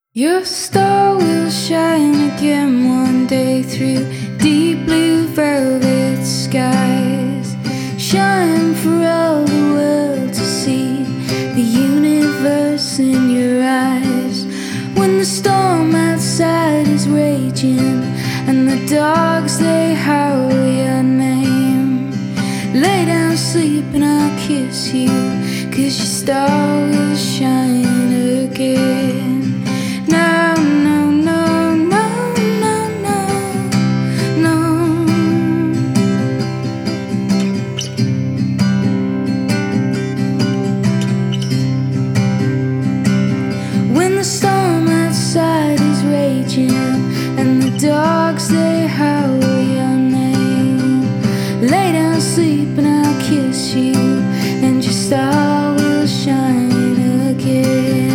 Your star will shine again one day through deep blue velvet skies. Shine for all the world to see, the universe in your eyes. When the storm outside is raging and the dogs they howl your name, lay down, sleep and I'll kiss you, 'cause your star will shine again. No, no, no, no, no, no, no. When the storm outside is raging and the dogs they howl your name, lay down, sleep and I'll kiss you, and your star will shine again.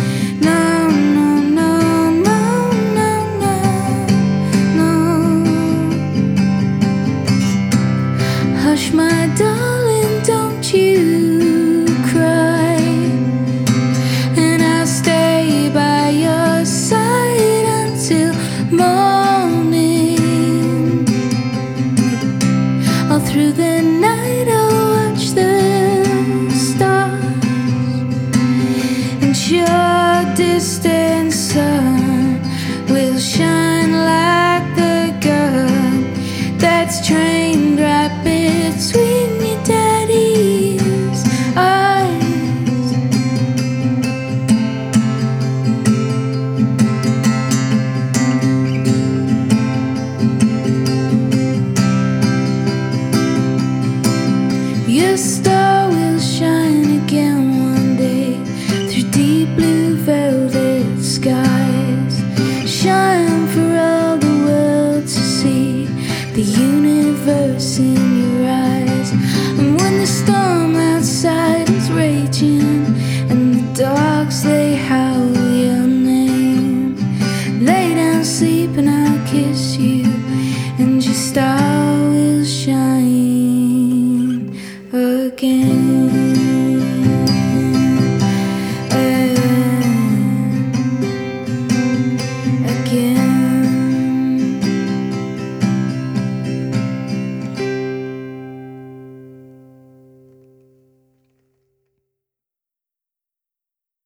Hush, my darling, don't you cry, and I'll stay by your side until morning. All through the night I'll watch the stars, and your distant sun will shine like the gun that's trained right between your daddy's eyes. Your star will shine again one day through deep blue velvet skies. Shine for all the world to see, the universe in your eyes. And when the storm outside is raging and the dogs they howl your name, lay down, sleep and I'll kiss you, and your star will shine again.